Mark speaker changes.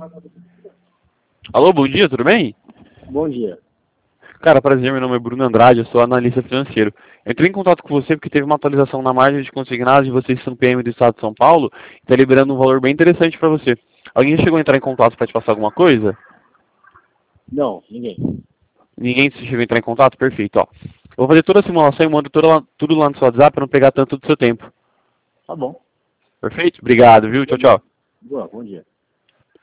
Speaker 1: Alô, bom dia, tudo bem?
Speaker 2: Bom dia.
Speaker 1: Cara, prazer, meu nome é Bruno Andrade, eu sou analista financeiro. Eu entrei em contato com você porque teve uma atualização na margem de consignados de vocês são PM do estado de São Paulo e está liberando um valor bem interessante para você. Alguém chegou a entrar em contato para te passar alguma coisa?
Speaker 2: Não, ninguém.
Speaker 1: Ninguém chegou a entrar em contato? Perfeito, ó. Eu vou fazer toda a simulação e mando tudo lá no seu WhatsApp para não pegar tanto do seu tempo.
Speaker 2: Tá bom.
Speaker 1: Perfeito? Obrigado, viu? Tchau, tchau.
Speaker 2: Boa, bom dia.